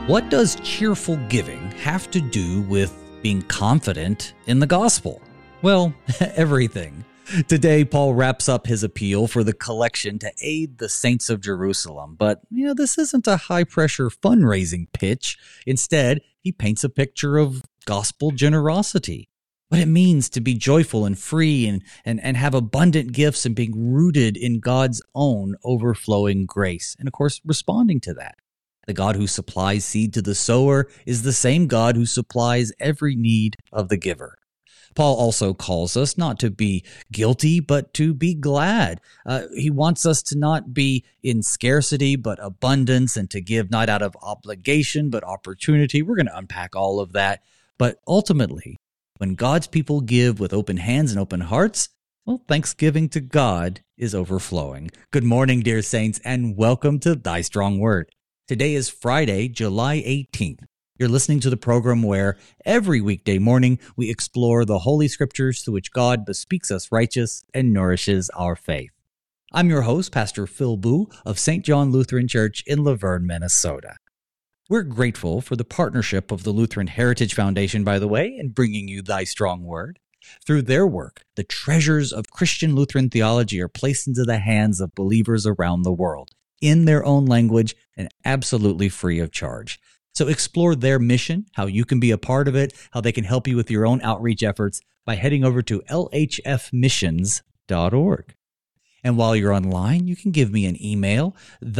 What does cheerful giving have to do with being confident in the gospel? Well, everything. Today, Paul wraps up his appeal for the collection to aid the saints of Jerusalem. But, this isn't a high-pressure fundraising pitch. Instead, he paints a picture of gospel generosity. What it means to be joyful and free and have abundant gifts and being rooted in God's own overflowing grace. And, of course, responding to that. The God who supplies seed to the sower is the same God who supplies every need of the giver. Paul also calls us not to be guilty, but to be glad. He wants us to not be in scarcity, but abundance, and to give not out of obligation, but opportunity. We're going to unpack all of that. But ultimately, when God's people give with open hands and open hearts, well, thanksgiving to God is overflowing. Good morning, dear saints, and welcome to Thy Strong Word. Today is Friday, July 18th. You're listening to the program where every weekday morning we explore the Holy Scriptures through which God bespeaks us righteous and nourishes our faith. I'm your host, Pastor Phil Boo of St. John Lutheran Church in Laverne, Minnesota. We're grateful for the partnership of the Lutheran Heritage Foundation, by the way, in bringing you Thy Strong Word. Through their work, the treasures of Christian Lutheran theology are placed into the hands of believers around the world, in their own language and absolutely free of charge. So explore their mission, how you can be a part of it, how they can help you with your own outreach efforts by heading over to lhfmissions.org. And while you're online, you can give me an email,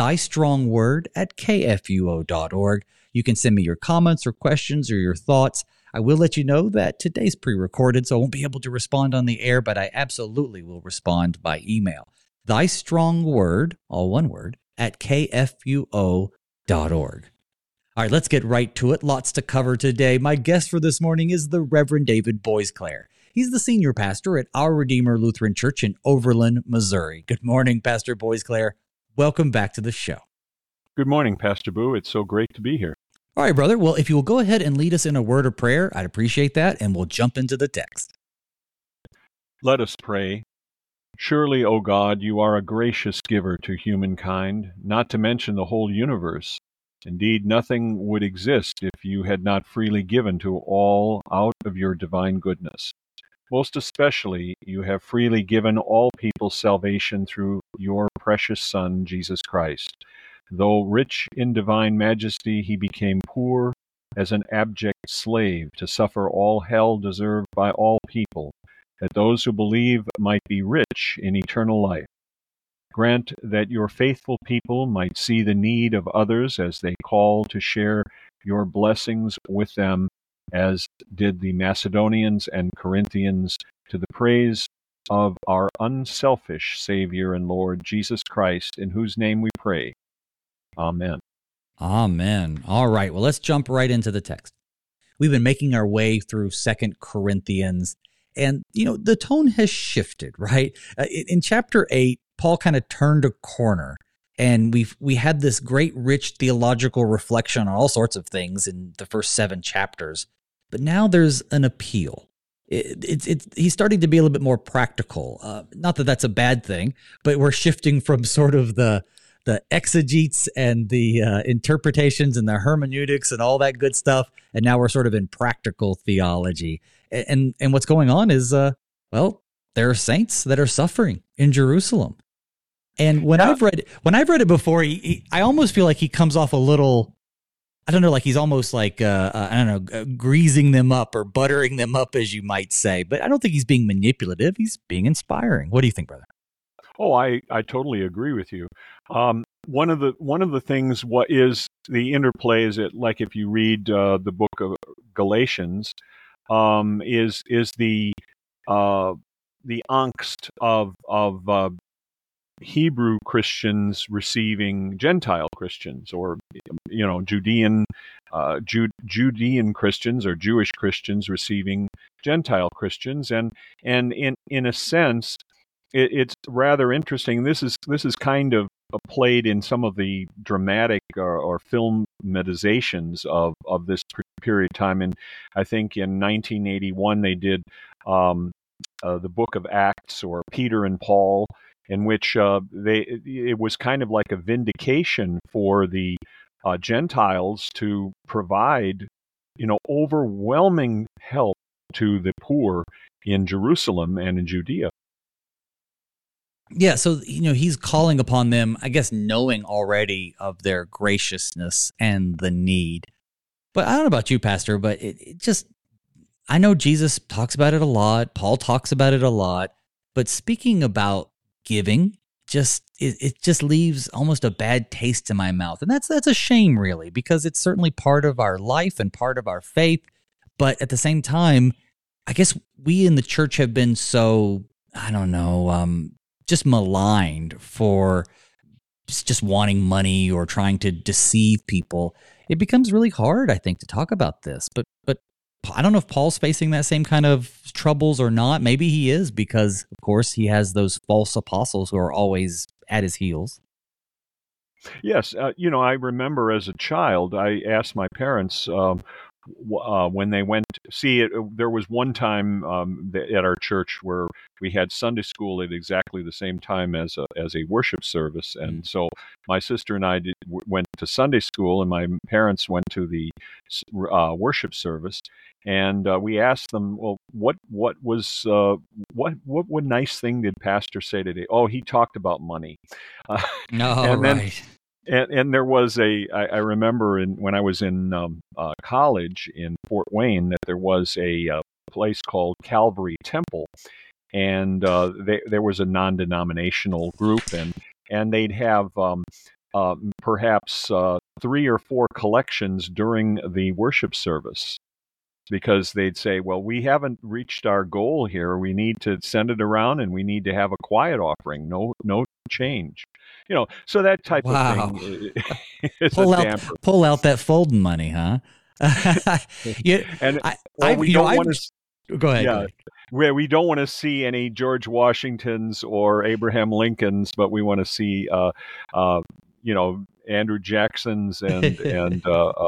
thystrongword@kfuo.org. You can send me your comments or questions or your thoughts. I will let you know that today's pre-recorded, so I won't be able to respond on the air, but I absolutely will respond by email. Thystrongword, all one word, @kfuo.org. All right, let's get right to it. Lots to cover today. My guest for this morning is the Reverend David Boisclair. He's the senior pastor at Our Redeemer Lutheran Church in Overland, Missouri. Good morning, Pastor Boisclair. Welcome back to the show. Good morning, Pastor Boo. It's so great to be here. All right, brother. Well, if you will go ahead and lead us in a word of prayer, I'd appreciate that, and we'll jump into the text. Let us pray. Surely, O God, you are a gracious giver to humankind, not to mention the whole universe. Indeed, nothing would exist if you had not freely given to all out of your divine goodness. Most especially, you have freely given all people salvation through your precious Son, Jesus Christ. Though rich in divine majesty, he became poor as an abject slave to suffer all hell deserved by all people, that those who believe might be rich in eternal life. Grant that your faithful people might see the need of others as they call to share your blessings with them, as did the Macedonians and Corinthians, to the praise of our unselfish Savior and Lord Jesus Christ, in whose name we pray. Amen. Amen. All right, well, let's jump right into the text. We've been making our way through 2 Corinthians, and, the tone has shifted, right? In chapter 8, Paul kind of turned a corner, and we had this great, rich theological reflection on all sorts of things in the first 7 chapters. But now there's an appeal. He's starting to be a little bit more practical. Not that that's a bad thing, but we're shifting from sort of the exegetes and the interpretations and the hermeneutics and all that good stuff, and now we're sort of in practical theology. And what's going on is, there are saints that are suffering in Jerusalem. And when I've read it before, I almost feel like he comes off a little, I don't know, like he's almost like, greasing them up or buttering them up, as you might say. But I don't think he's being manipulative. He's being inspiring. What do you think, brother? Oh, I totally agree with you. One of the things, what is the interplay, is it like if you read the book of Galatians, is the angst of Hebrew Christians receiving Gentile Christians, or Judean Christians or Jewish Christians receiving Gentile Christians, and in a sense, it's rather interesting. This is kind of played in some of the dramatic or filmatizations of this period of time. And I think in 1981 they did the Book of Acts, or Peter and Paul, in which it was kind of like a vindication for the Gentiles to provide, overwhelming help to the poor in Jerusalem and in Judea. Yeah, so he's calling upon them, I guess, knowing already of their graciousness and the need. But I don't know about you, Pastor, but it just, I know Jesus talks about it a lot. Paul talks about it a lot. But speaking about giving, it just leaves almost a bad taste in my mouth. And that's a shame, really, because it's certainly part of our life and part of our faith. But at the same time, I guess we in the church have been so, I don't know, just maligned for just wanting money or trying to deceive people. It becomes really hard, I think, to talk about this. But I don't know if Paul's facing that same kind of troubles or not. Maybe he is, because, of course, he has those false apostles who are always at his heels. Yes. I remember as a child, I asked my parents when they went to see it. There was one time at our church where we had Sunday school at exactly the same time as a worship service, and so my sister and I went to Sunday school, and my parents went to the worship service. And we asked them, well, what nice thing did Pastor say today? Oh, he talked about money. And then, and there was I remember when I was in college in Fort Wayne that there was a place called Calvary Temple, and there was a non-denominational group, and they'd have perhaps 3 or 4 collections during the worship service, because they'd say, well, we haven't reached our goal here. We need to send it around, and we need to have a quiet offering. No change. So that type of thing is pull out that folding money, huh? We don't want to. Go ahead. Yeah, we don't want to see any George Washingtons or Abraham Lincolns, but we want to see, Andrew Jacksons and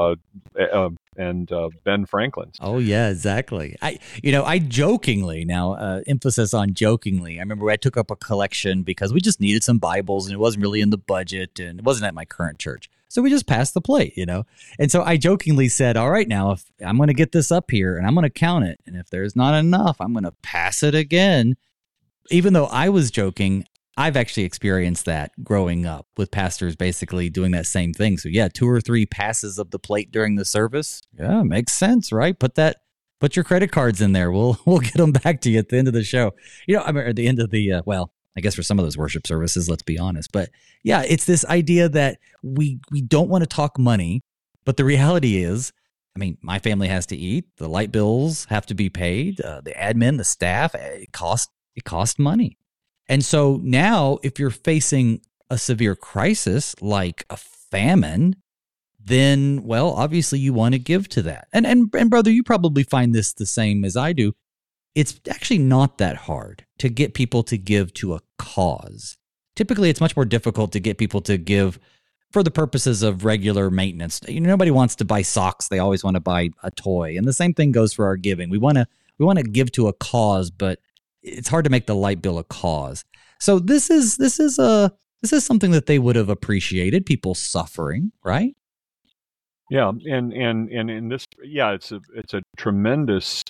Ben Franklin's. Oh yeah, exactly. I jokingly, now emphasis on jokingly, I remember I took up a collection because we just needed some Bibles, and it wasn't really in the budget, and it wasn't at my current church, so we just passed the plate, and so I jokingly said, all right, now if I'm going to get this up here and I'm going to count it, and if there's not enough, I'm going to pass it again. Even though I was joking, I've actually experienced that growing up with pastors basically doing that same thing. So yeah, 2 or 3 passes of the plate during the service. Yeah, makes sense, right? Put your credit cards in there. We'll get them back to you at the end of the show. I mean, at the end of the, I guess for some of those worship services, let's be honest. But yeah, it's this idea that we don't want to talk money, but the reality is, I mean, my family has to eat. The light bills have to be paid. The admin, the staff, it costs money. And so now if you're facing a severe crisis like a famine, then, well, obviously you want to give to that. And brother, you probably find this the same as I do. It's actually not that hard to get people to give to a cause. Typically, it's much more difficult to get people to give for the purposes of regular maintenance. Nobody wants to buy socks. They always want to buy a toy. And the same thing goes for our giving. We want to give to a cause, but it's hard to make the light bill a cause. So this is something that they would have appreciated, people suffering, right? Yeah, and in this, yeah, it's a tremendous,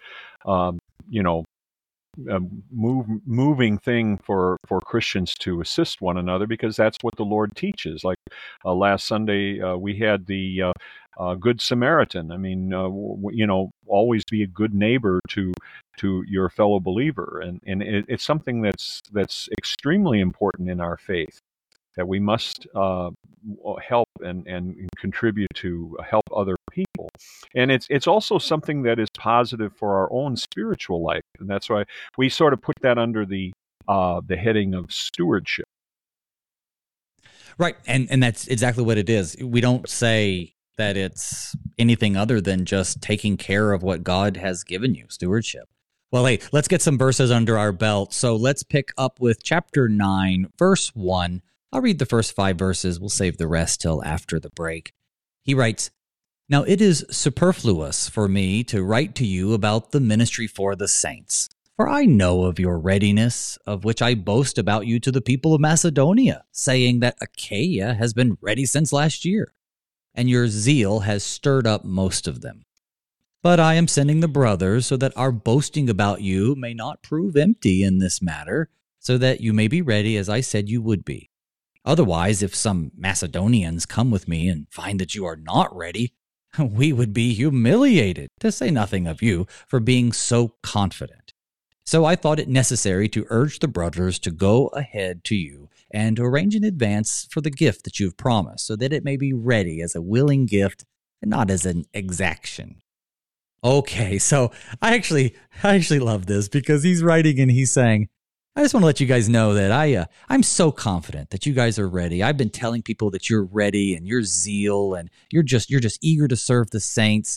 moving thing for Christians to assist one another, because that's what the Lord teaches. Like last Sunday, we had the Good Samaritan. I mean, always be a good neighbor to your fellow believer, and it's something that's extremely important in our faith, that we must help and contribute to help other people. And it's also something that is positive for our own spiritual life, and that's why we sort of put that under the heading of stewardship. Right, and that's exactly what it is. We don't say that it's anything other than just taking care of what God has given you, stewardship. Well, hey, let's get some verses under our belt. So let's pick up with chapter 9, verse 1. I'll read the first 5 verses. We'll save the rest till after the break. He writes, "Now it is superfluous for me to write to you about the ministry for the saints, for I know of your readiness, of which I boast about you to the people of Macedonia, saying that Achaia has been ready since last year. and your zeal has stirred up most of them. But I am sending the brothers so that our boasting about you may not prove empty in this matter, so that you may be ready as I said you would be. Otherwise, if some Macedonians come with me and find that you are not ready, we would be humiliated, to say nothing of you, for being so confident. So I thought it necessary to urge the brothers to go ahead to you and to arrange in advance for the gift that you have promised, so that it may be ready as a willing gift and not as an exaction. Okay, so I actually love this, because he's writing and he's saying, I just want to let you guys know that I'm so confident that you guys are ready. I've been telling people that you're ready and your zeal and you're just eager to serve the saints.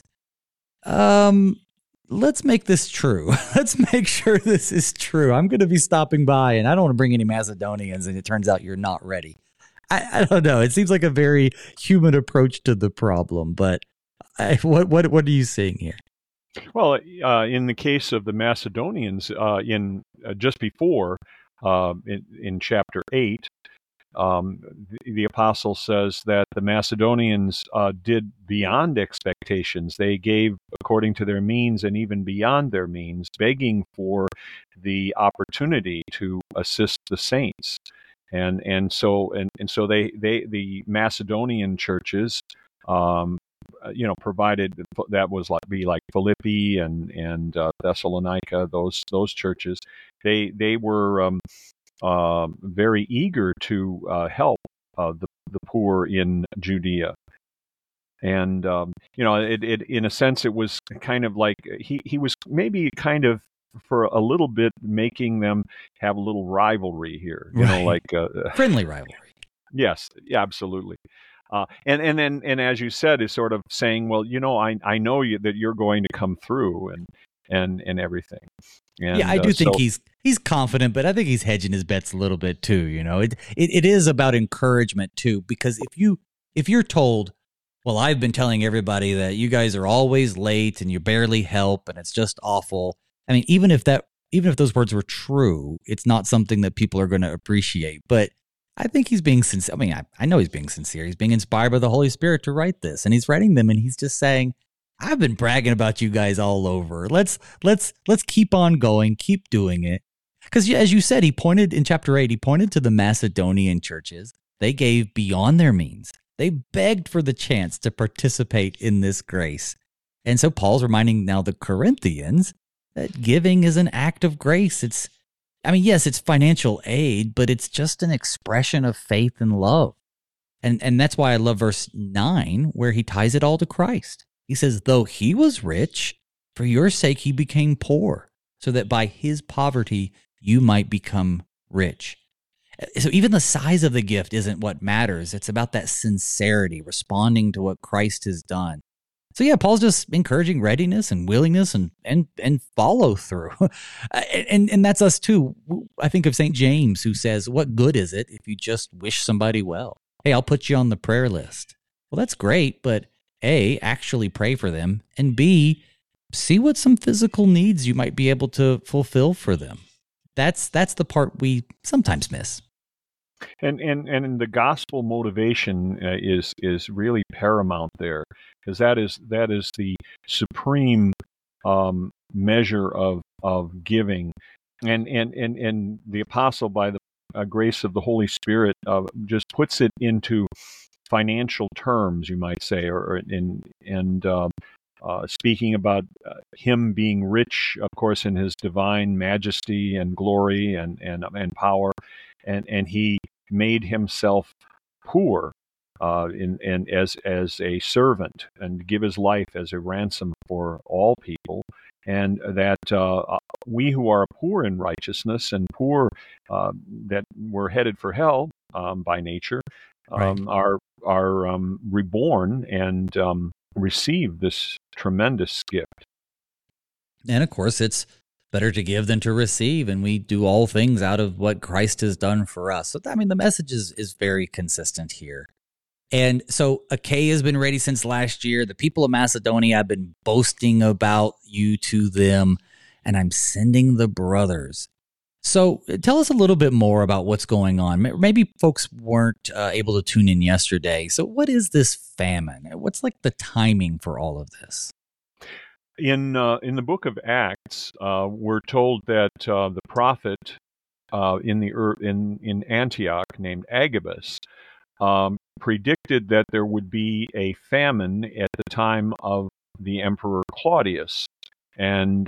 Let's make this true. Let's make sure this is true. I'm going to be stopping by, and I don't want to bring any Macedonians, and it turns out you're not ready. I don't know. It seems like a very human approach to the problem, but what are you seeing here? Well, in the case of the Macedonians, just before in chapter 8, the apostle says that the Macedonians did beyond expectations. They gave according to their means and even beyond their means, begging for the opportunity to assist the saints. And so the Macedonian churches, provided that was like Philippi and Thessalonica, those churches, they were very eager to help the poor in Judea. And it in a sense, it was kind of like he was maybe kind of for a little bit making them have a little rivalry here, right. Friendly rivalry. Yes, yeah, absolutely. And then as you said, is sort of saying, well, I know that you're going to come through and everything. And, yeah, I do think he's confident, but I think he's hedging his bets a little bit too. It is about encouragement too, because if you're told, well, I've been telling everybody that you guys are always late and you barely help and it's just awful. I mean, even if those words were true, it's not something that people are going to appreciate. But I think he's being sincere. I mean, I know he's being sincere. He's being inspired by the Holy Spirit to write this, and he's writing them, and he's just saying, I've been bragging about you guys all over. Let's keep on going, keep doing it. Because as you said, in chapter 8, he pointed to the Macedonian churches. They gave beyond their means. They begged for the chance to participate in this grace. And so Paul's reminding now the Corinthians that giving is an act of grace. Yes, it's financial aid, but it's just an expression of faith and love. And that's why I love verse 9, where he ties it all to Christ. He says, though he was rich, for your sake he became poor, so that by his poverty you might become rich. So even the size of the gift isn't what matters. It's about that sincerity, responding to what Christ has done. So yeah, Paul's just encouraging readiness and willingness and follow through. and that's us too. I think of St. James, who says, what good is it if you just wish somebody well? Hey, I'll put you on the prayer list. Well, that's great, but A, actually pray for them, and B, see what some physical needs you might be able to fulfill for them. That's the part we sometimes miss. And the gospel motivation is really paramount there, because that is the supreme measure of giving, and the apostle, by the grace of the Holy Spirit, just puts it into financial terms, you might say, speaking about him being rich, of course, in his divine majesty and glory and power, and he made himself poor and as a servant, and give his life as a ransom for all people, and that we who are poor in righteousness and poor that we're headed for hell by nature, right, are reborn and receive this tremendous gift. And of course, it's better to give than to receive, and we do all things out of what Christ has done for us. So, the message is very consistent here. And so Achaia has been ready since last year. The people of Macedonia have been boasting about you to them, and I'm sending the brothers. So tell us a little bit more about what's going on. Maybe folks weren't able to tune in yesterday. So what is this famine? What's like the timing for all of this? In the book of Acts, we're told that the prophet in Antioch named Agabus predicted that there would be a famine at the time of the Emperor Claudius, and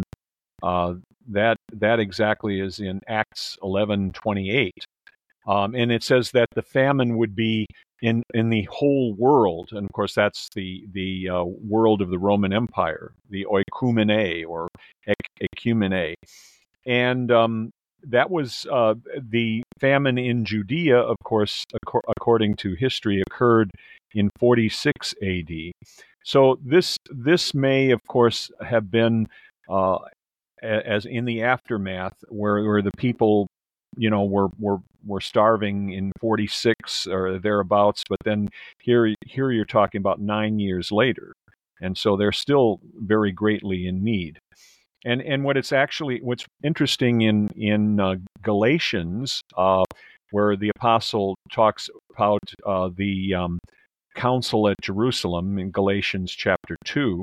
that exactly is in Acts 11:28. And it says that the famine would be in the whole world, and of course that's the world of the Roman Empire, the oikumene or ecumene, and that was the famine in Judea. Of course, according to history, occurred in 46 A.D. So this may, of course, have been as in the aftermath, where the people, were starving in 46 or thereabouts, but then here you're talking about 9 years later, and so they're still very greatly in need. And what's interesting in Galatians, where the apostle talks about the council at Jerusalem in Galatians chapter 2,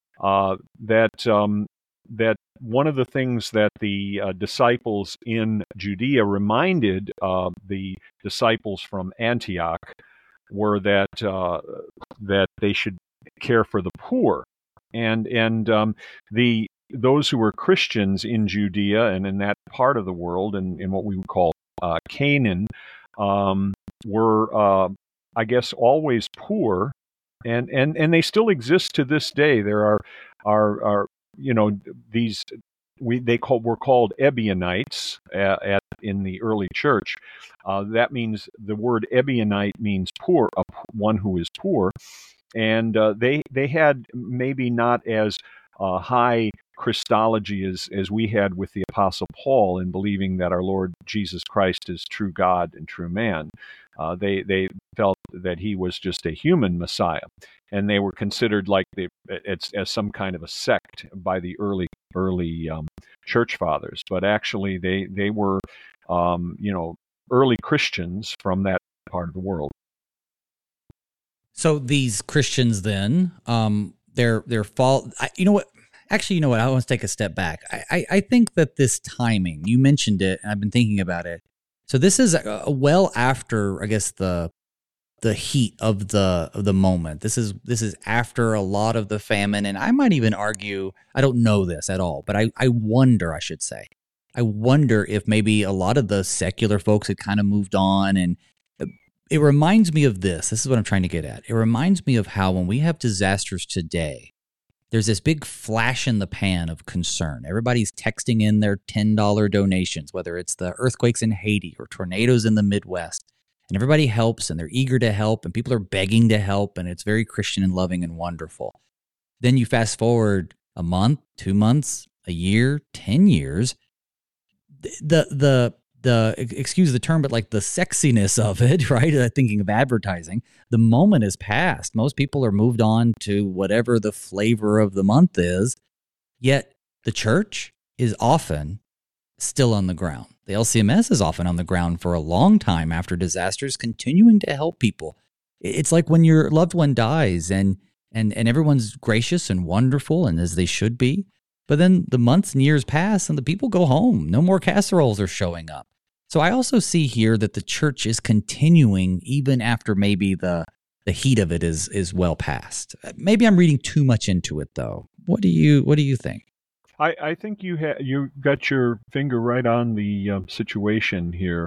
that one of the things that the disciples in Judea reminded the disciples from Antioch were that they should care for the poor, and those who were Christians in Judea and in that part of the world, and in what we would call Canaan, were I guess always poor, and they still exist to this day. There are these were called Ebionites in the early church. That means the word Ebionite means poor, one who is poor, and they had maybe not as high Christology as we had with the Apostle Paul in believing that our Lord Jesus Christ is true God and true man. They felt that he was just a human Messiah, and they were considered like as some kind of a sect by the early church fathers. But actually, they were early Christians from that part of the world. So these Christians then, their fault. You know what? Actually, you know what? I want to take a step back. I think that this timing, you mentioned it, and I've been thinking about it. So this is well after, I guess, the heat of the moment. This is after a lot of the famine, and I might even argue, I don't know this at all, but I wonder, I should say, I wonder if maybe a lot of the secular folks had kind of moved on, and it reminds me of this. This is what I'm trying to get at. It reminds me of how when we have disasters today, there's this big flash in the pan of concern. Everybody's texting in their $10 donations, whether it's the earthquakes in Haiti or tornadoes in the Midwest. And everybody helps, and they're eager to help, and people are begging to help, and it's very Christian and loving and wonderful. Then you fast forward a month, 2 months, a year, 10 years. The excuse the term, but like the sexiness of it, right? Thinking of advertising, the moment has passed. Most people are moved on to whatever the flavor of the month is, yet the church is often still on the ground. The LCMS is often on the ground for a long time after disasters, continuing to help people. It's like when your loved one dies and everyone's gracious and wonderful, and as they should be, but then the months and years pass and the people go home. No more casseroles are showing up. So I also see here that the church is continuing even after maybe the heat of it is well past. Maybe I'm reading too much into it, though. What do you think? I think you got your finger right on the situation here,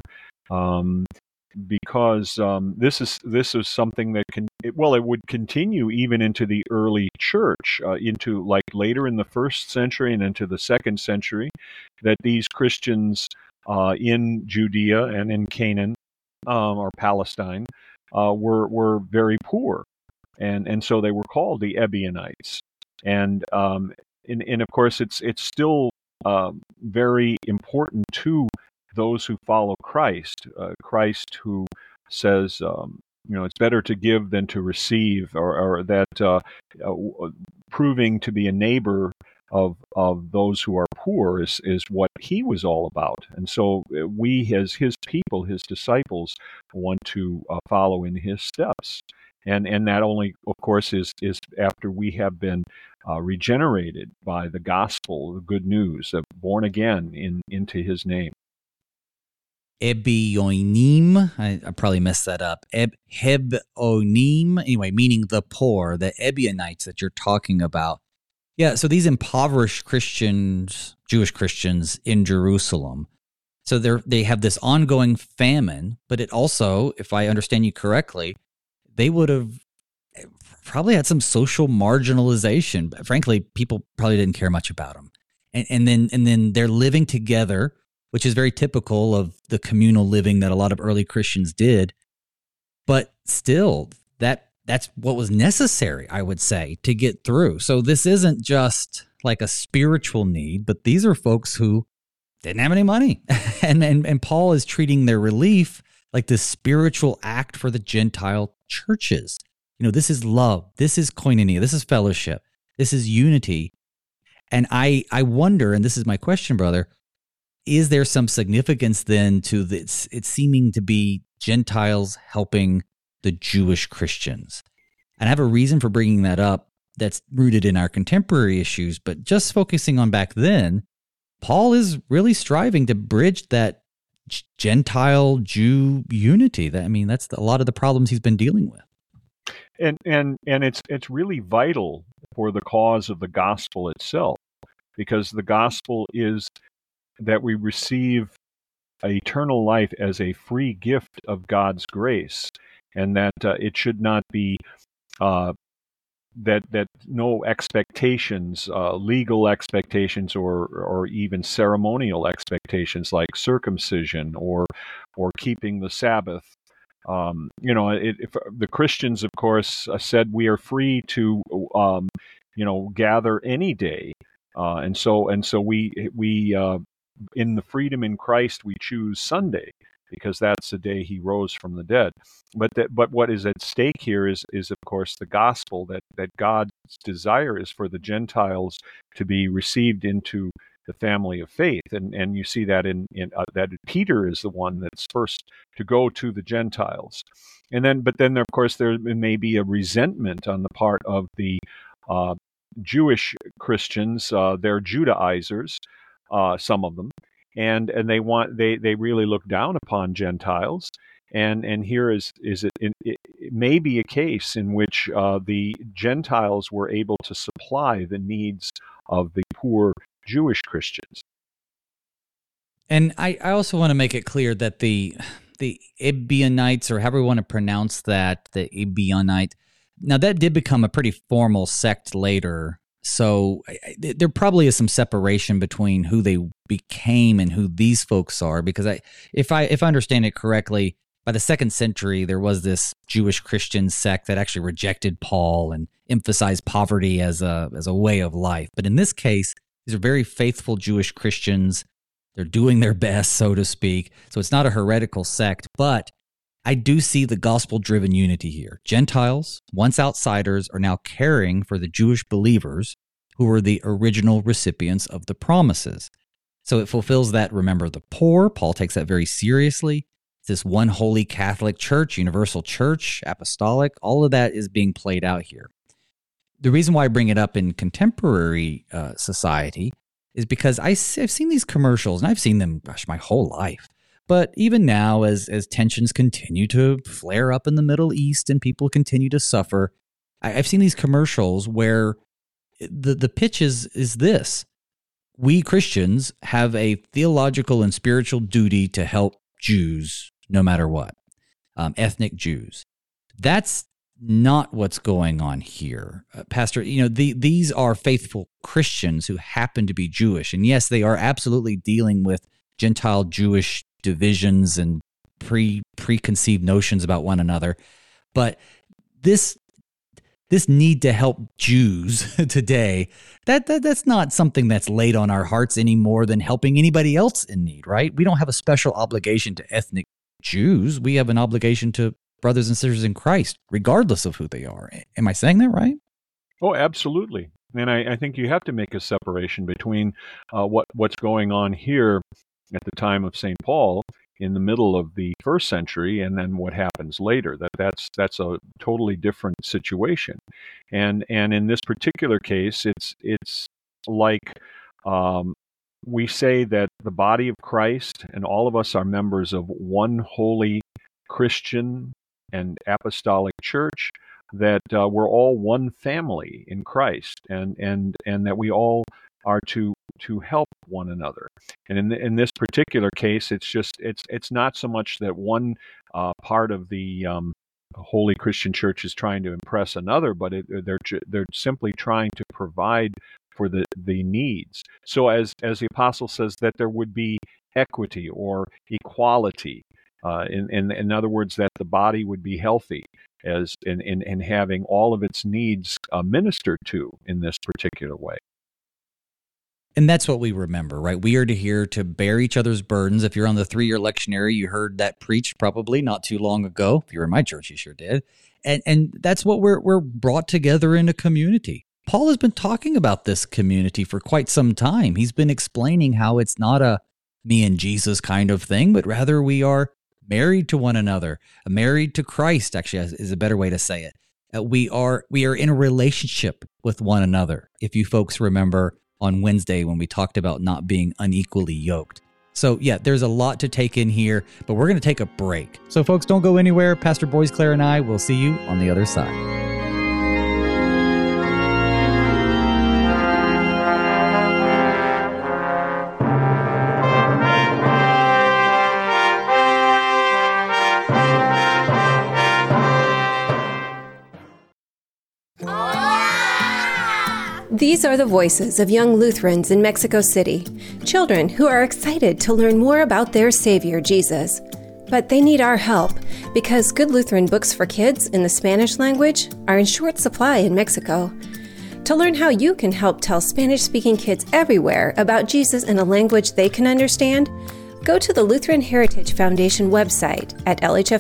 because this is something that it would continue even into the early church, into like later in the first century and into the second century, that these Christians in Judea and in Canaan or Palestine were very poor, and so they were called the Ebionites, and of course it's still very important to those who follow Christ. Christ who says, it's better to give than to receive, or that proving to be a neighbor of those who are poor is what he was all about. And so we, as his people, his disciples, want to follow in his steps. And that only, of course, is after we have been regenerated by the gospel, the good news, born again into his name. Ebionim, I probably messed that up. Hebonim, anyway, meaning the poor, the Ebionites that you're talking about. Yeah, so these impoverished Christians, Jewish Christians in Jerusalem, so they have this ongoing famine, but it also, if I understand you correctly, they would have probably had some social marginalization. Frankly, people probably didn't care much about them. And then they're living together, which is very typical of the communal living that a lot of early Christians did. But still, that's what was necessary, I would say, to get through. So this isn't just like a spiritual need, but these are folks who didn't have any money. and Paul is treating their relief like this spiritual act for the Gentile churches. This is love. This is koinonia. This is fellowship. This is unity. And I wonder, and this is my question, brother, is there some significance then to this? It's seeming to be Gentiles helping the Jewish Christians. And I have a reason for bringing that up that's rooted in our contemporary issues, but just focusing on back then, Paul is really striving to bridge that Gentile Jew unity. That's a lot of the problems he's been dealing with. And it's really vital for the cause of the gospel itself, because the gospel is that we receive eternal life as a free gift of God's grace, and that it should not be that no expectations, legal expectations, or even ceremonial expectations like circumcision or keeping the Sabbath. If the Christians, of course, said we are free to gather any day, and so we in the freedom in Christ we choose Sunday, because that's the day he rose from the dead. But what is at stake here is of course the gospel, that God's desire is for the Gentiles to be received into the family of faith, and you see that in that Peter is the one that's first to go to the Gentiles, but then of course there may be a resentment on the part of the Jewish Christians. They're Judaizers, some of them, and they really look down upon Gentiles. And here it may be a case in which the Gentiles were able to supply the needs of the poor Jewish Christians. And I also want to make it clear that the Ebionites, or however we want to pronounce that, the Ebionite, now that did become a pretty formal sect later. So there probably is some separation between who they became and who these folks are, because if I understand it correctly, by the 2nd century, there was this Jewish Christian sect that actually rejected Paul and emphasized poverty as a way of life. But in this case, these are very faithful Jewish Christians. They're doing their best, so to speak. So it's not a heretical sect, but I do see the gospel-driven unity here. Gentiles, once outsiders, are now caring for the Jewish believers who were the original recipients of the promises. So it fulfills that, remember the poor. Paul takes that very seriously. It's this one holy Catholic church, universal church, apostolic. All of that is being played out here. The reason why I bring it up in contemporary society is because I've seen these commercials, and I've seen them, my whole life. But even now, as tensions continue to flare up in the Middle East and people continue to suffer, I've seen these commercials where the pitch is this: we Christians have a theological and spiritual duty to help Jews no matter what, ethnic Jews. That's not what's going on here, Pastor. These are faithful Christians who happen to be Jewish, and yes, they are absolutely dealing with Gentile Jewish divisions and preconceived notions about one another. But this need to help Jews today, that's not something that's laid on our hearts any more than helping anybody else in need, right? We don't have a special obligation to ethnic Jews. We have an obligation to brothers and sisters in Christ, regardless of who they are. Am I saying that right? Oh, absolutely. And I think you have to make a separation between what's going on here at the time of St. Paul in the middle of the first century, and then what happens later. That's a totally different situation. And in this particular case, it's like we say that the body of Christ and all of us are members of one holy Christian and apostolic church, that we're all one family in Christ, and that we all are to help one another. And in this particular case, it's not so much that one part of the Holy Christian Church is trying to impress another, but they're simply trying to provide for the needs. So as the apostle says, that there would be equity or equality. In other words, that the body would be healthy as in having all of its needs ministered to in this particular way. And that's what we remember, right? We are here to bear each other's burdens. If you're on the 3-year lectionary, you heard that preached probably not too long ago. If you were in my church, you sure did. And that's what we're brought together in a community. Paul has been talking about this community for quite some time. He's been explaining how it's not a me and Jesus kind of thing, but rather we are married to one another, married to Christ, actually is a better way to say it. We are in a relationship with one another. If you folks remember on Wednesday when we talked about not being unequally yoked. So yeah, there's a lot to take in here, but we're going to take a break. So folks, don't go anywhere. Pastor Boisclair and I will see you on the other side. These are the voices of young Lutherans in Mexico City, children who are excited to learn more about their Savior, Jesus. But they need our help because good Lutheran books for kids in the Spanish language are in short supply in Mexico. To learn how you can help tell Spanish-speaking kids everywhere about Jesus in a language they can understand, go to the Lutheran Heritage Foundation website at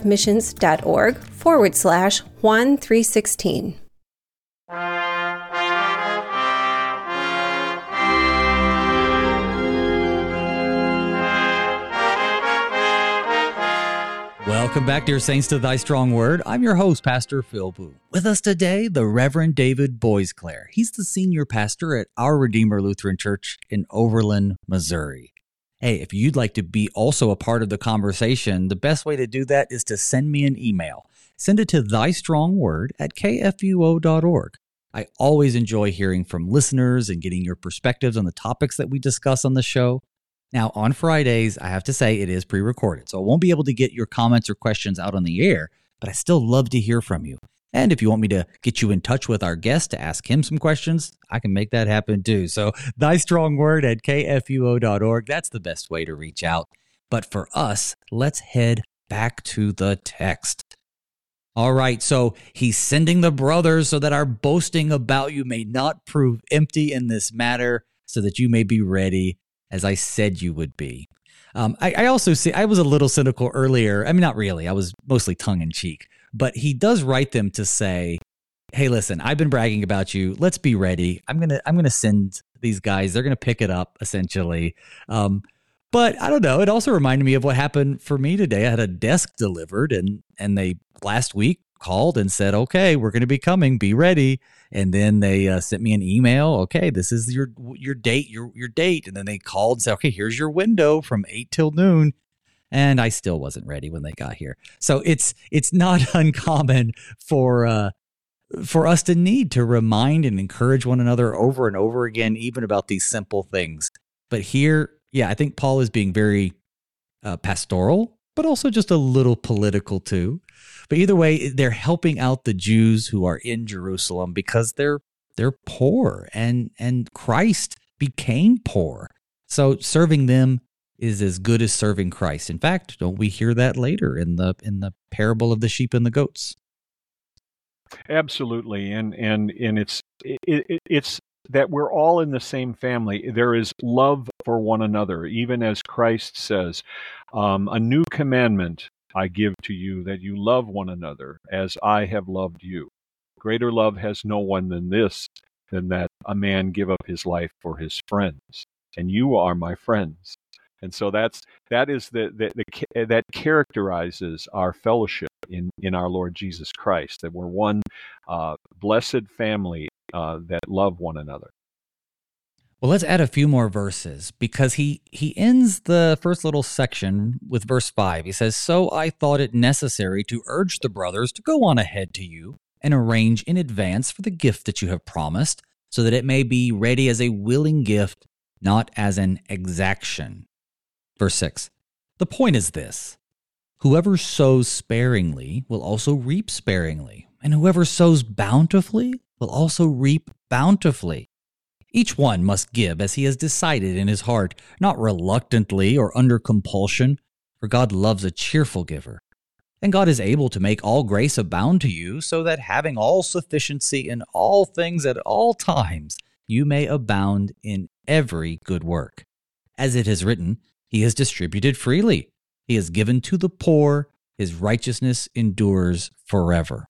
lhfmissions.org/Juan 316. Welcome back, dear saints, to Thy Strong Word. I'm your host, Pastor Phil Boo. With us today, the Reverend David Boisclair. He's the senior pastor at Our Redeemer Lutheran Church in Overland, Missouri. Hey, if you'd like to be also a part of the conversation, the best way to do that is to send me an email. Send it to thystrongword@kfuo.org. I always enjoy hearing from listeners and getting your perspectives on the topics that we discuss on the show. Now, on Fridays, I have to say it is pre-recorded, so I won't be able to get your comments or questions out on the air, but I still love to hear from you. And if you want me to get you in touch with our guest to ask him some questions, I can make that happen too. So thystrongword@kfuo.org, that's the best way to reach out. But for us, let's head back to the text. All right, so he's sending the brothers so that our boasting about you may not prove empty in this matter, so that you may be ready as I said you would be. I also see, I was a little cynical earlier. I mean, not really. I was mostly tongue in cheek. But he does write them to say, hey, listen, I've been bragging about you. Let's be ready. I'm gonna send these guys. They're going to pick it up, essentially. But I don't know. It also reminded me of what happened for me today. I had a desk delivered, and they last week called and said, okay, we're going to be coming. Be ready. And then they sent me an email. Okay, this is your date, your date. And then they called and said, okay, here's your window from 8 till noon. And I still wasn't ready when they got here. So it's not uncommon for us to need to remind and encourage one another over and over again, even about these simple things. But here, yeah, I think Paul is being very pastoral, but also just a little political too. But either way, they're helping out the Jews who are in Jerusalem because they're poor, and Christ became poor. So serving them is as good as serving Christ. In fact, don't we hear that later in the parable of the sheep and the goats? Absolutely, and it's that we're all in the same family. There is love for one another, even as Christ says, a new commandment I give to you, that you love one another as I have loved you. Greater love has no one than this, than that a man give up his life for his friends, and you are my friends. And so that characterizes our fellowship in our Lord Jesus Christ, that we're one blessed family that love one another. Well, let's add a few more verses, because he ends the first little section with verse 5. He says, "So I thought it necessary to urge the brothers to go on ahead to you and arrange in advance for the gift that you have promised, so that it may be ready as a willing gift, not as an exaction." Verse 6, "The point is this: whoever sows sparingly will also reap sparingly, and whoever sows bountifully will also reap bountifully. Each one must give as he has decided in his heart, not reluctantly or under compulsion, for God loves a cheerful giver. And God is able to make all grace abound to you, so that having all sufficiency in all things at all times, you may abound in every good work. As it is written, He has distributed freely. He has given to the poor. His righteousness endures forever."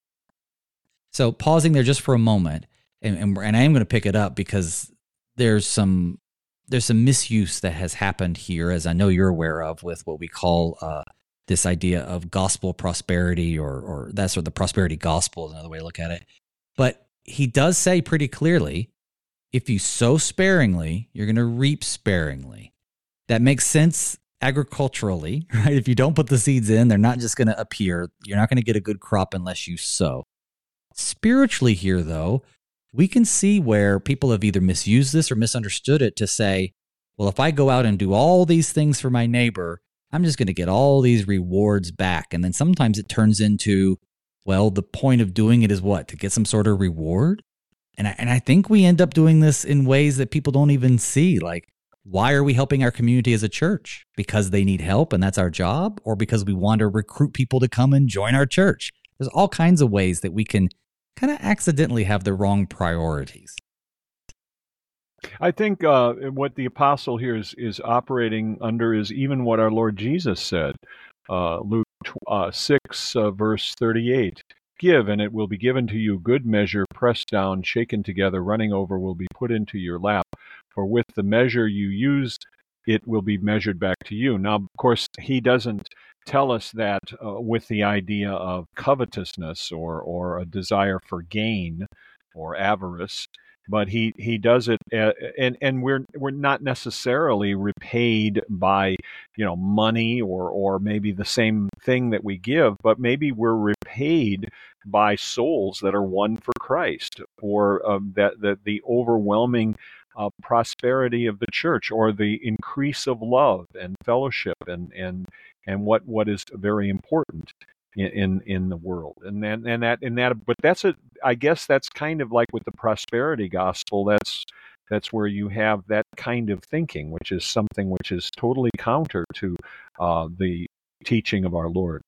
So pausing there just for a moment, and I am going to pick it up because there's some misuse that has happened here, as I know you're aware of, with what we call this idea of gospel prosperity, or that's sort of the prosperity gospel is another way to look at it. But he does say pretty clearly, if you sow sparingly, you're going to reap sparingly. That makes sense agriculturally, right? If you don't put the seeds in, they're not just going to appear. You're not going to get a good crop unless you sow. Spiritually here, though, we can see where people have either misused this or misunderstood it to say, well, if I go out and do all these things for my neighbor, I'm just going to get all these rewards back. And then sometimes it turns into, well, the point of doing it is what? To get some sort of reward? And I think we end up doing this in ways that people don't even see. Like, why are we helping our community as a church? Because they need help and that's our job? Or because we want to recruit people to come and join our church? There's all kinds of ways that we can kind of accidentally have the wrong priorities. I think what the apostle here is operating under is even what our Lord Jesus said. Luke 6, verse 38. "Give, and it will be given to you, good measure, pressed down, shaken together, running over, will be put into your lap. For with the measure you use, it will be measured back to you." Now, of course, he doesn't tell us that with the idea of covetousness or a desire for gain or avarice, but he does it, and we're not necessarily repaid by money or maybe the same thing that we give, but maybe we're repaid by souls that are won for Christ, or that the overwhelming prosperity of the church, or the increase of love and fellowship and what is very important in the world, but I guess that's kind of like with the prosperity gospel. That's where you have that kind of thinking, which is something which is totally counter to the teaching of our Lord.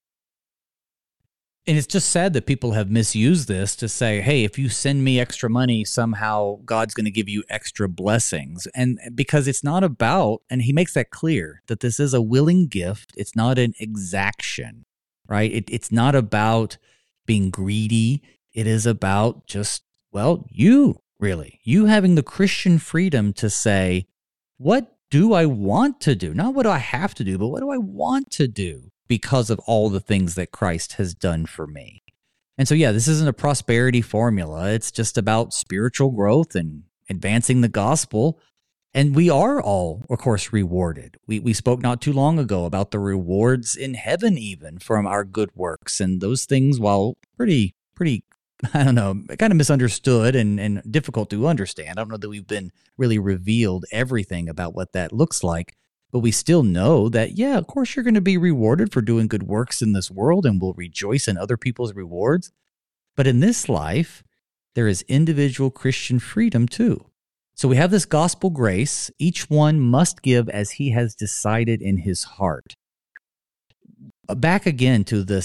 And it's just sad that people have misused this to say, hey, if you send me extra money, somehow God's going to give you extra blessings. And because it's not about, and he makes that clear, that this is a willing gift. It's not an exaction, right? It's not about being greedy. It is about just, you having the Christian freedom to say, what do I want to do? Not what do I have to do, but what do I want to do? Because of all the things that Christ has done for me. And so, this isn't a prosperity formula. It's just about spiritual growth and advancing the gospel. And we are all, of course, rewarded. We spoke not too long ago about the rewards in heaven even from our good works. And those things, while pretty, I don't know, kind of misunderstood and difficult to understand. I don't know that we've been really revealed everything about what that looks like. But we still know that, of course, you're going to be rewarded for doing good works in this world, and we'll rejoice in other people's rewards. But in this life, there is individual Christian freedom too. So we have this gospel grace. Each one must give as he has decided in his heart. Back again to the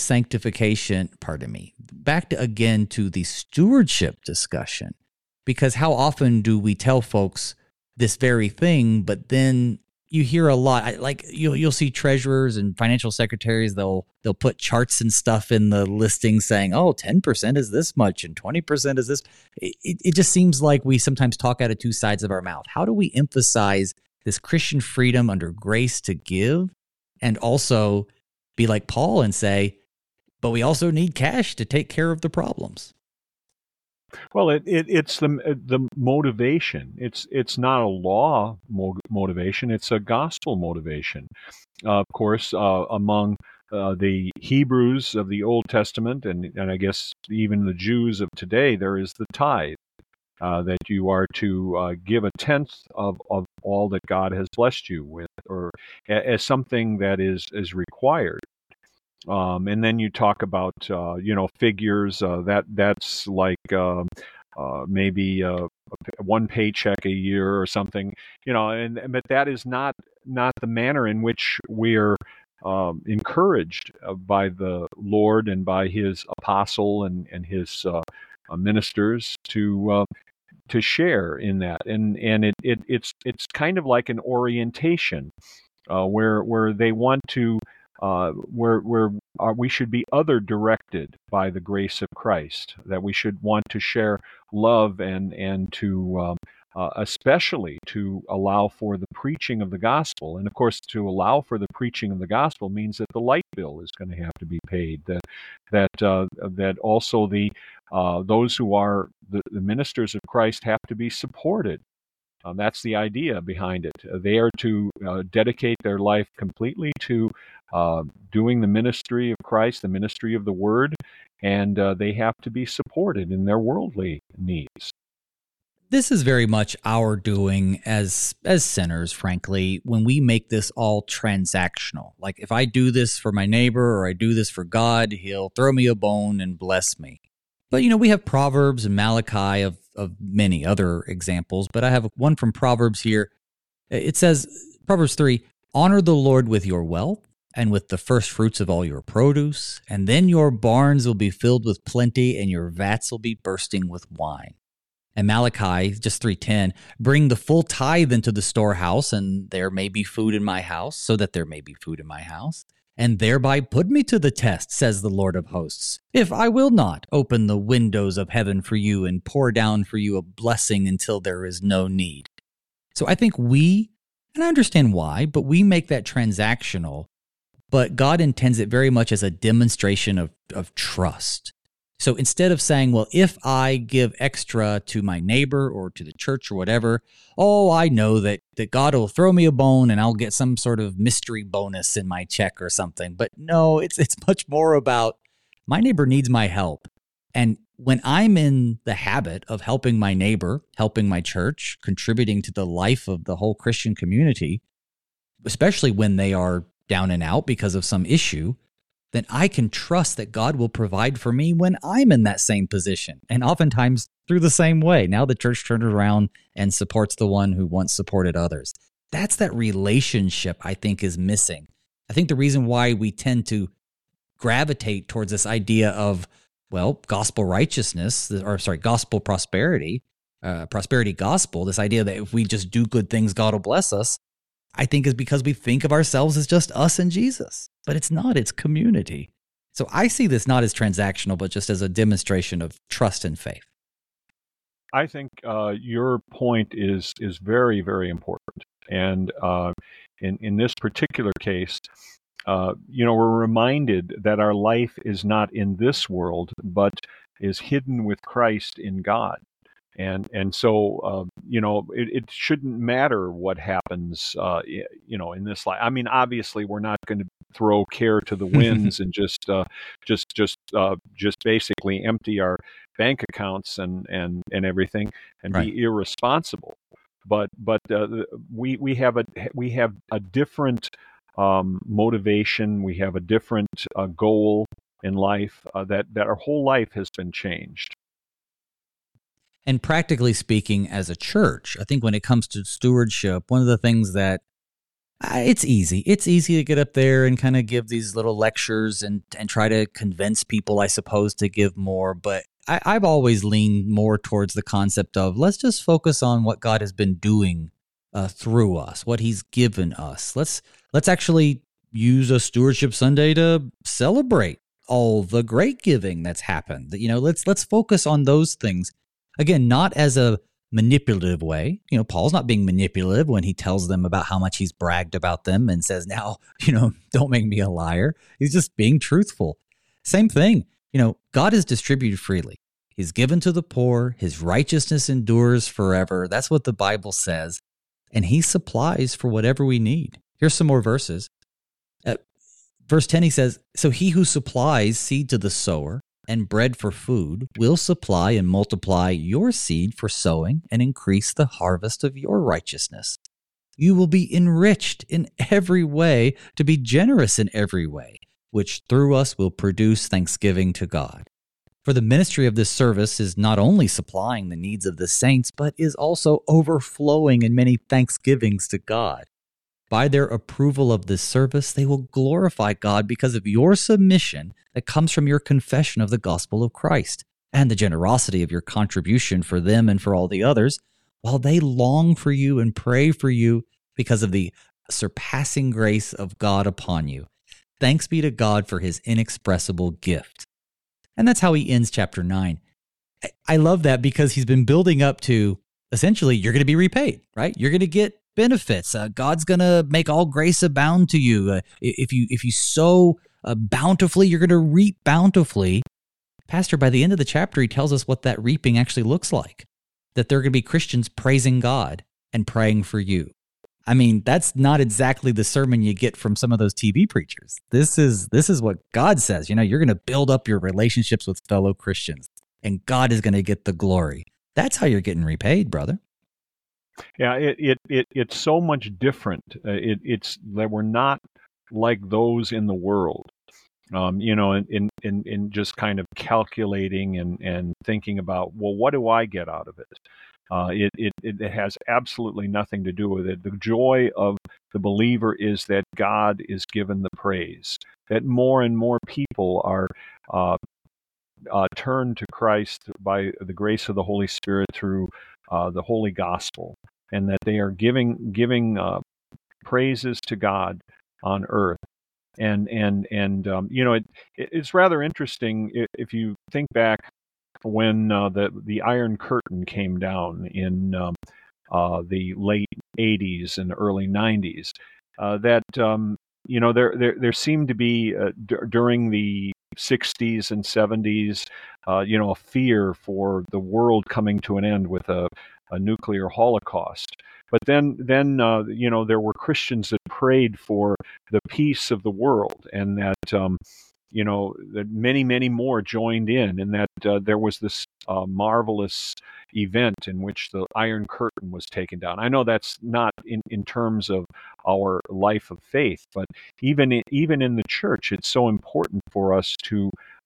again to the stewardship discussion. Because how often do we tell folks this very thing, but then you hear a lot. Like you'll see treasurers and financial secretaries. They'll put charts and stuff in the listing saying, "Oh, 10% is this much and 20% is this." It just seems like we sometimes talk out of two sides of our mouth. How do we emphasize this Christian freedom under grace to give, and also be like Paul and say, "But we also need cash to take care of the problems"? Well, it's the motivation. It's not a law motivation. It's a gospel motivation. Of course, among the Hebrews of the Old Testament, and I guess even the Jews of today, there is the tithe, that you are to give a tenth of all that God has blessed you with, or as something that is required. And then you talk about figures that's like maybe one paycheck a year or something, but that is not the manner in which we're encouraged by the Lord and by His apostle and his ministers to share in that, and it's kind of like an orientation where they want to. Where we should be other directed by the grace of Christ, that we should want to share love and to especially to allow for the preaching of the gospel. And of course, to allow for the preaching of the gospel means that the light bill is going to have to be paid. That also the those who are the ministers of Christ have to be supported. That's the idea behind it. They are to dedicate their life completely to doing the ministry of Christ, the ministry of the Word, and they have to be supported in their worldly needs. This is very much our doing as sinners, frankly, when we make this all transactional. Like if I do this for my neighbor or I do this for God, He'll throw me a bone and bless me. But, we have Proverbs and Malachi of many other examples, but I have one from Proverbs here. It says, Proverbs 3, "Honor the Lord with your wealth and with the first fruits of all your produce, and then your barns will be filled with plenty and your vats will be bursting with wine." And Malachi, just 3:10, "Bring the full tithe into the storehouse, and there may be food in my house, so that there may be food in my house. And thereby put me to the test, says the Lord of hosts, if I will not open the windows of heaven for you and pour down for you a blessing until there is no need." So I think and I understand why, but we make that transactional, but God intends it very much as a demonstration of trust. So instead of saying, well, if I give extra to my neighbor or to the church or whatever, I know that God will throw me a bone and I'll get some sort of mystery bonus in my check or something. But no, it's much more about my neighbor needs my help. And when I'm in the habit of helping my neighbor, helping my church, contributing to the life of the whole Christian community, especially when they are down and out because of some issue, then I can trust that God will provide for me when I'm in that same position, and oftentimes through the same way. Now the church turns around and supports the one who once supported others. That's that relationship I think is missing. I think the reason why we tend to gravitate towards this idea of, gospel righteousness, gospel prosperity, prosperity gospel, this idea that if we just do good things, God will bless us, I think is because we think of ourselves as just us and Jesus. But it's not, it's community. So I see this not as transactional, but just as a demonstration of trust and faith. I think your point is very, very important. And in this particular case, we're reminded that our life is not in this world, but is hidden with Christ in God. And so, it shouldn't matter what happens, in this life. I mean, obviously, we're not going to throw care to the winds and just basically empty our bank accounts and everything and Right. be irresponsible. But we have a different motivation. We have a different goal in life, that our whole life has been changed. And practically speaking, as a church, I think when it comes to stewardship, one of the things that it's easy. It's easy to get up there and kind of give these little lectures and try to convince people, I suppose, to give more. But I've always leaned more towards the concept of let's just focus on what God has been doing through us, what he's given us. Let's actually use a Stewardship Sunday to celebrate all the great giving that's happened. Let's focus on those things. Again, not as a manipulative way. Paul's not being manipulative when he tells them about how much he's bragged about them and says, now, don't make me a liar. He's just being truthful. Same thing. God is distributed freely. He's given to the poor. His righteousness endures forever. That's what the Bible says. And he supplies for whatever we need. Here's some more verses. Verse 10, he says, so he who supplies seed to the sower and bread for food will supply and multiply your seed for sowing and increase the harvest of your righteousness. You will be enriched in every way to be generous in every way, which through us will produce thanksgiving to God. For the ministry of this service is not only supplying the needs of the saints, but is also overflowing in many thanksgivings to God. By their approval of this service, they will glorify God because of your submission that comes from your confession of the gospel of Christ and the generosity of your contribution for them and for all the others, while they long for you and pray for you because of the surpassing grace of God upon you. Thanks be to God for his inexpressible gift. And that's how he ends chapter 9. I love that because he's been building up to, essentially, you're going to be repaid, right? You're going to get benefits. God's going to make all grace abound to you. If you sow bountifully, you're going to reap bountifully. Pastor, by the end of the chapter, he tells us what that reaping actually looks like, that there are going to be Christians praising God and praying for you. I mean, that's not exactly the sermon you get from some of those TV preachers. This is what God says. You're going to build up your relationships with fellow Christians, and God is going to get the glory. That's how you're getting repaid, brother. Yeah, it's so much different. It's that we're not like those in the world, in just kind of calculating and thinking about, well, what do I get out of it? It has absolutely nothing to do with it. The joy of the believer is that God is given the praise, that more and more people are turned to Christ by the grace of the Holy Spirit through the Holy Gospel, and that they are giving praises to God on earth. And it's rather interesting if you think back when the Iron Curtain came down in the late 80s and early 90s, there seemed to be during the 60s and 70s, a fear for the world coming to an end with a nuclear holocaust. But then there were Christians that prayed for the peace of the world, and that that many, many more joined in, and that there was this marvelous event in which the Iron Curtain was taken down. I know that's not in terms of our life of faith, but even in the church, it's so important for us to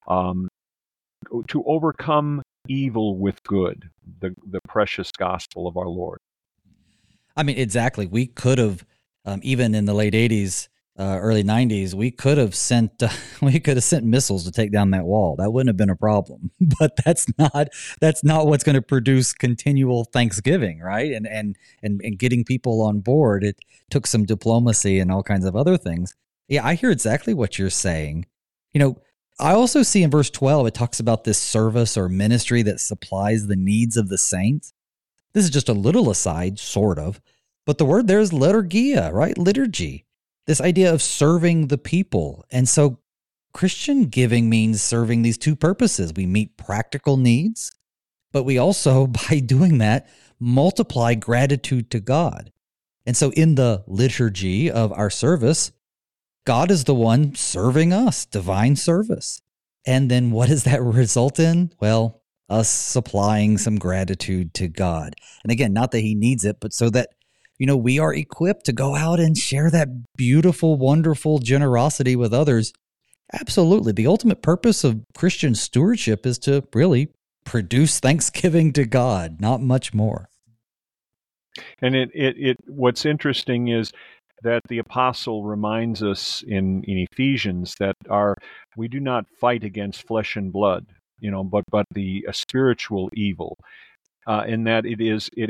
overcome evil with good, the precious gospel of our Lord. I mean, exactly. We could have, even in the late 80s, early 90s, we could have sent missiles to take down that wall. That wouldn't have been a problem. But that's not what's going to produce continual thanksgiving, right? And getting people on board. It took some diplomacy and all kinds of other things. Yeah, I hear exactly what you're saying. I also see in verse 12, it talks about this service or ministry that supplies the needs of the saints. This is just a little aside, sort of, but the word there is liturgia, right? Liturgy, this idea of serving the people. And so Christian giving means serving these two purposes. We meet practical needs, but we also, by doing that, multiply gratitude to God. And so in the liturgy of our service, God is the one serving us, divine service. And then what does that result in? Well, us supplying some gratitude to God. And again, not that he needs it, but so that, we are equipped to go out and share that beautiful, wonderful generosity with others. Absolutely. The ultimate purpose of Christian stewardship is to really produce thanksgiving to God, not much more. And what's interesting is that the apostle reminds us in Ephesians that we do not fight against flesh and blood, but the spiritual evil, in that it is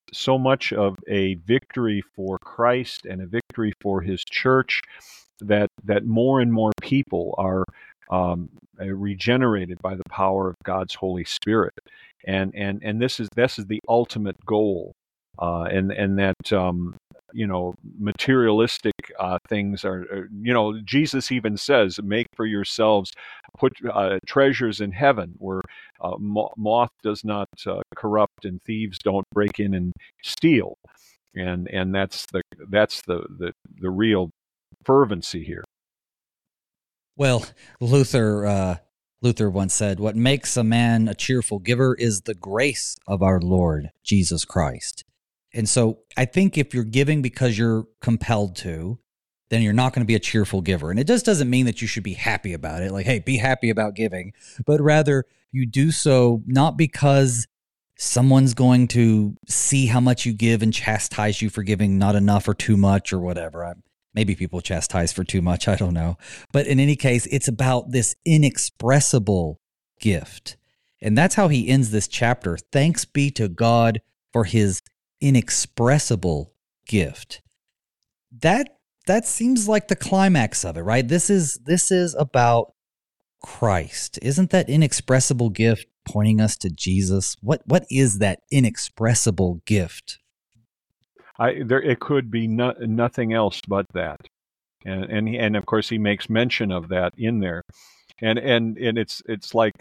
so much of a victory for Christ and a victory for his church that more and more people are regenerated by the power of God's Holy Spirit, and this is the ultimate goal, and that materialistic things are, Jesus even says, make for yourselves, put treasures in heaven where moth does not corrupt and thieves don't break in and steal, and that's the real fervency here. Well, Luther once said, "What makes a man a cheerful giver is the grace of our Lord Jesus Christ." And so I think if you're giving because you're compelled to, then you're not going to be a cheerful giver. And it just doesn't mean that you should be happy about it. Like, hey, be happy about giving, but rather you do so not because someone's going to see how much you give and chastise you for giving not enough or too much or whatever. Maybe people chastise for too much, I don't know. But in any case, it's about this inexpressible gift. And that's how he ends this chapter. Thanks be to God for his inexpressible gift. That seems like the climax of it, right? This is about Christ. Isn't that inexpressible gift pointing us to Jesus? What is that inexpressible gift? It could be nothing else but that, and of course he makes mention of that in there, and it's like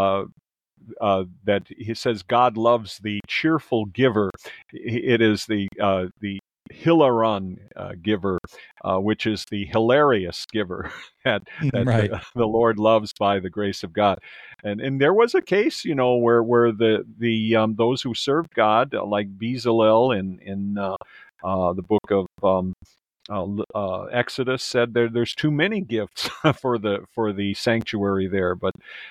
that he says God loves the cheerful giver. It is the hilaron giver, which is the hilarious giver that right. the Lord loves by the grace of God. And there was a case, where the those who served God, like Bezalel in the book of Exodus, said there's too many gifts for the sanctuary there, but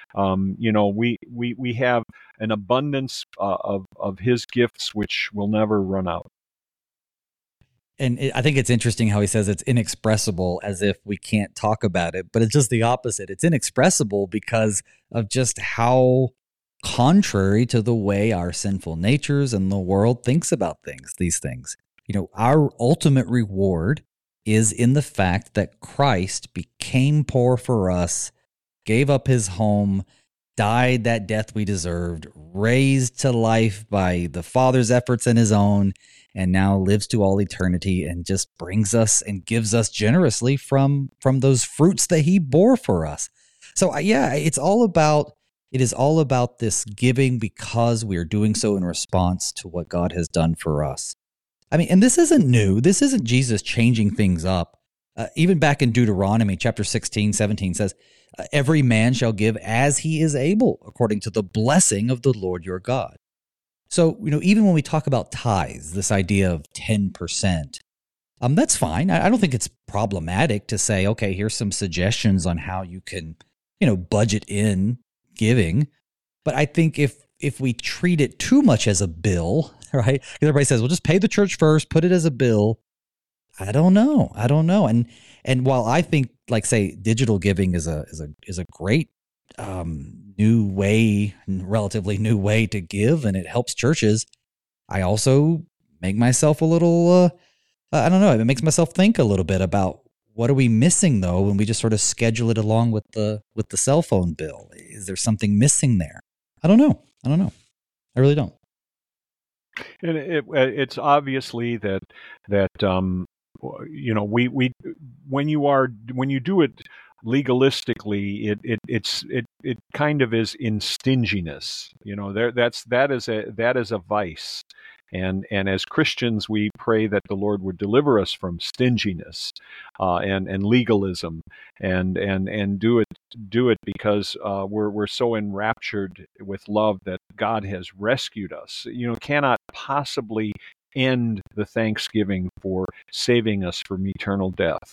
we have an abundance of his gifts which will never run out. And I think it's interesting how he says it's inexpressible, as if we can't talk about it, but it's just the opposite. It's inexpressible because of just how contrary to the way our sinful natures and the world thinks about these things. Our ultimate reward is in the fact that Christ became poor for us, gave up his home, died that death we deserved, raised to life by the Father's efforts and his own, and now lives to all eternity and just brings us and gives us generously from those fruits that he bore for us. So yeah, it is all about this giving because we are doing so in response to what God has done for us. I mean, and this isn't new. This isn't Jesus changing things up. Even back in Deuteronomy chapter 16, 17 says, every man shall give as he is able, according to the blessing of the Lord your God. So, even when we talk about tithes, this idea of 10%, that's fine. I don't think it's problematic to say, okay, here's some suggestions on how you can, budget in giving. But I think if we treat it too much as a bill, right? Because everybody says, well, just pay the church first, put it as a bill. I don't know. And while I think, like, say, digital giving is a great relatively new way to give, and it helps churches, I also make myself a little, I don't know, it makes myself think a little bit about what are we missing though when we just sort of schedule it along with the cell phone bill. Is there something missing there? I don't know. I really don't. And it's obviously that we when you do it legalistically, it kind of is in stinginess. That is a vice. And as Christians, we pray that the Lord would deliver us from stinginess and legalism, and do it because we're so enraptured with love that God has rescued us. Cannot possibly end the thanksgiving for saving us from eternal death.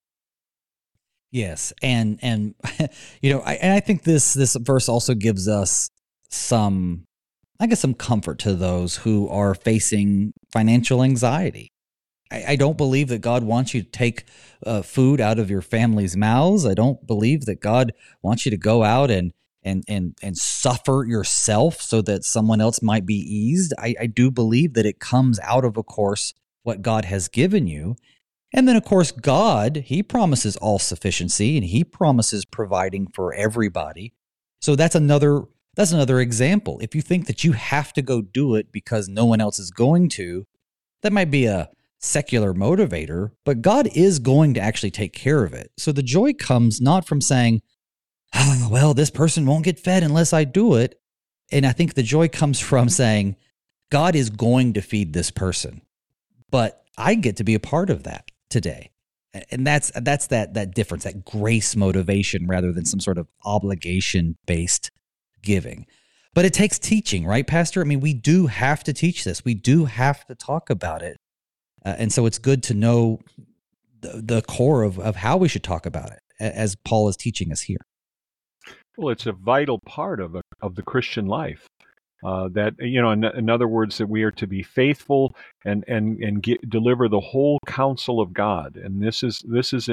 Yes, and I think this verse also gives us some comfort to those who are facing financial anxiety. I don't believe that God wants you to take food out of your family's mouths. I don't believe that God wants you to go out and and suffer yourself so that someone else might be eased. I do believe that it comes out of course, what God has given you. And then, of course, God, he promises all sufficiency, and he promises providing for everybody. So that's another example. If you think that you have to go do it because no one else is going to, that might be a secular motivator, but God is going to actually take care of it. So the joy comes not from saying, well, this person won't get fed unless I do it. And I think the joy comes from saying, God is going to feed this person, but I get to be a part of that today. And that's that difference, that grace motivation rather than some sort of obligation-based giving. But it takes teaching, right, Pastor? I mean, we do have to teach this. We do have to talk about it. And so it's good to know the core of how we should talk about it, as Paul is teaching us here. Well, it's a vital part of the Christian life. That, in other words, that we are to be faithful and deliver the whole counsel of God, and this is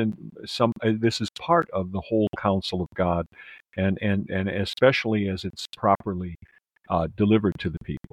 part of the whole counsel of God, and especially as it's properly delivered to the people.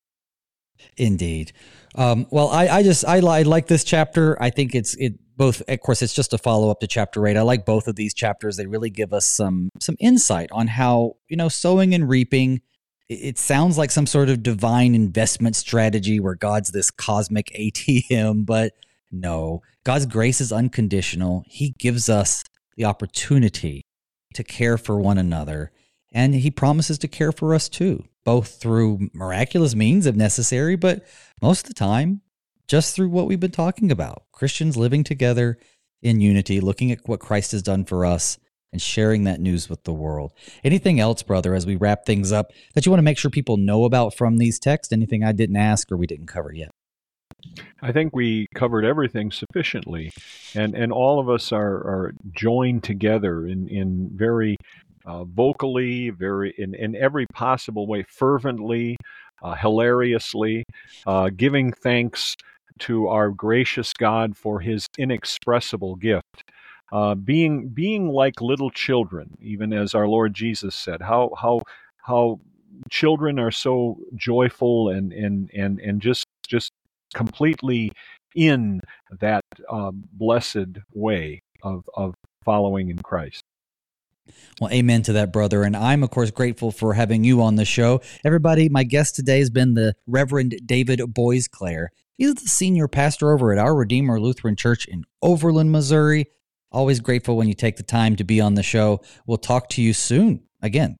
Indeed. Well, I like this chapter. I think it both. Of course, it's just a follow up to chapter 8. I like both of these chapters. They really give us some insight on how sowing and reaping. It sounds like some sort of divine investment strategy where God's this cosmic ATM, but no, God's grace is unconditional. He gives us the opportunity to care for one another, and he promises to care for us too, both through miraculous means if necessary, but most of the time, just through what we've been talking about. Christians living together in unity, looking at what Christ has done for us, and sharing that news with the world. Anything else, brother, as we wrap things up, that you want to make sure people know about from these texts? Anything I didn't ask or we didn't cover yet? I think we covered everything sufficiently, and all of us are joined together in very vocally, very in every possible way, fervently, hilariously, giving thanks to our gracious God for his inexpressible gift. Being like little children, even as our Lord Jesus said, how children are so joyful and just completely in that blessed way of following in Christ. Well, amen to that, brother. And I'm, of course, grateful for having you on the show. Everybody, my guest today has been the Reverend David Boisclair. He's the senior pastor over at Our Redeemer Lutheran Church in Overland, Missouri. Always grateful when you take the time to be on the show. We'll talk to you soon again.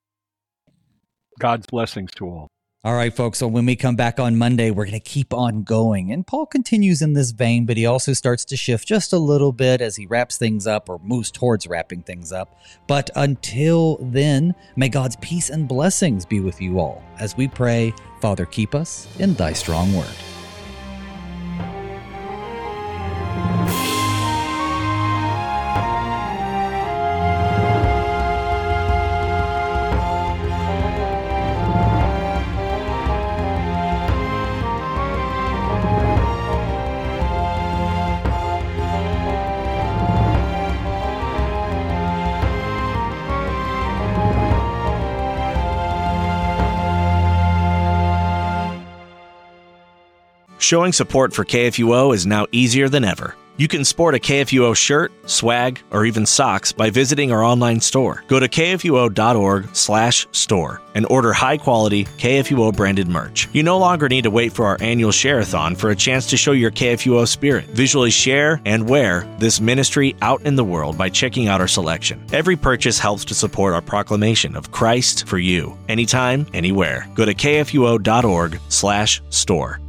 God's blessings to all. All right, folks. So when we come back on Monday, we're going to keep on going. And Paul continues in this vein, but he also starts to shift just a little bit as he wraps things up or moves towards wrapping things up. But until then, may God's peace and blessings be with you all. As we pray, Father, keep us in thy strong word. Showing support for KFUO is now easier than ever. You can sport a KFUO shirt, swag, or even socks by visiting our online store. Go to kfuo.org/store and order high-quality KFUO-branded merch. You no longer need to wait for our annual share-a-thon for a chance to show your KFUO spirit. Visually share and wear this ministry out in the world by checking out our selection. Every purchase helps to support our proclamation of Christ for you, anytime, anywhere. Go to kfuo.org/store.